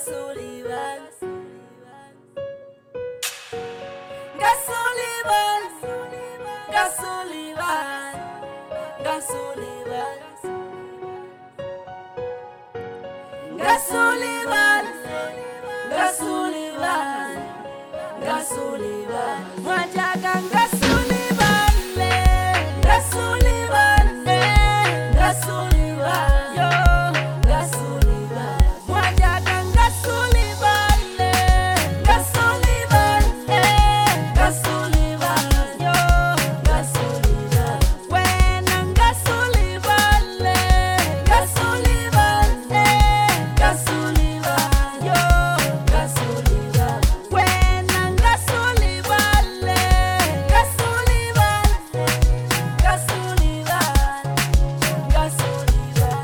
Sullivan, Gus Sullivan, Gus Sullivan, Gus Sullivan, Gus Sullivan, Gus Sullivan, Gus Sullivan, Mwajaga Gus Sullivan, Gus Sullivan, Gus Sullivan, yo, Gus Sullivan, Mwajaga Gus Sullivan, Gus Sullivan, Gus Sullivan, yo, Gus Sullivan, when Gus Sullivan, Gus Sullivan, Gus Sullivan, yo, Gus Sullivan, when Gus Sullivan, Gus Sullivan, Gus Sullivan, Gus Sullivan.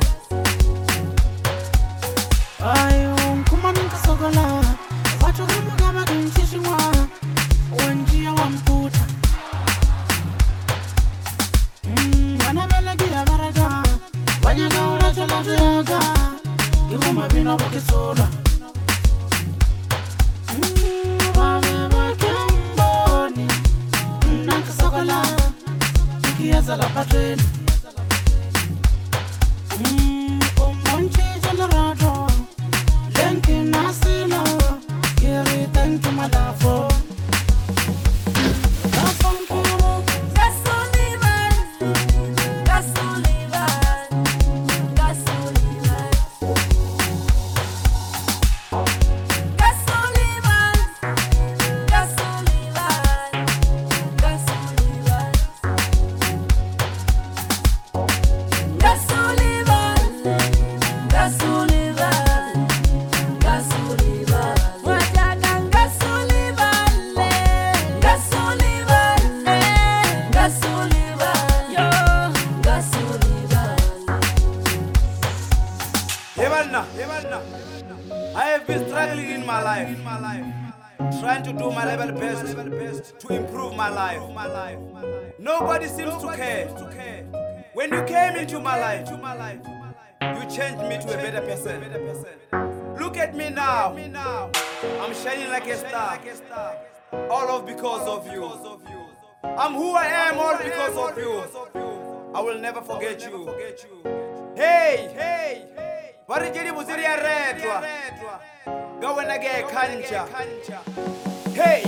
Ayo, kumani kasogola, watu kama kinchishwa, wanjia wamputa. Wanamelagia baraga, wanyaga urachola tuyaga, iguma bina wakisura. Wamema kemboni, nakasogola, ikiaza la patreni. Umonchi jalarato, lenki nasilo, kiri tenki madafo. Dafonkuru, Gus Sullivan, Gus Sullivan, Gus Sullivan, Gus Sullivan, Gus Sullivan, Gus Sullivan, Gus Sullivan, Gus Sullivan, Gus Sullivan, Mwajaga Gus Sullivan, Gus Sullivan, Gus Sullivan, yo, Gus Sullivan. Yevalna, I have been struggling in my life, trying to do my level best to improve my life. Nobody seems to care. When you came into my life, you changed me to a better person. Look at me now. I'm shining like a star. All of because of you. I'm who I am all because of you. I will never forget you. Hey, warijiri muziri ya redwa. Gawena ge kanja. Hey.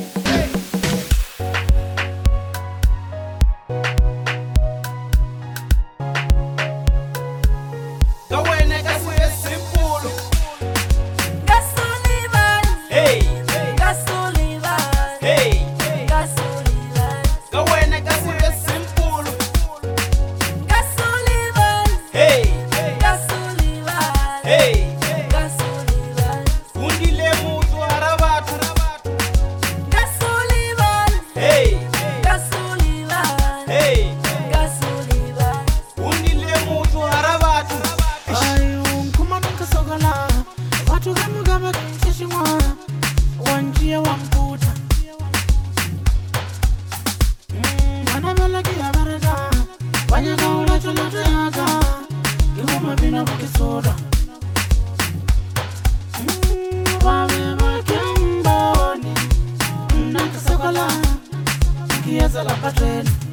Gawena gasiwe simple. Gus Sullivan, Hey, Gus Sullivan, hey. Gus Sullivan, Gawena gasiwe simple. Gus Sullivan, Hey, Gus Sullivan, hey. Gus Sullivan, Undile mutu arabatu. Gus Sullivan, Hey, Gus Sullivan, hey. Gus Sullivan, Undile mutu arabatu. ayo, kumani kasogola, watu kama kinchishwa, wanjia wamputa. Wanamelagia baraga, wanyaga urachola tuyaga, iguma bina wakisura. Wamema kemboni, nakasogola, ikiaza la patreni.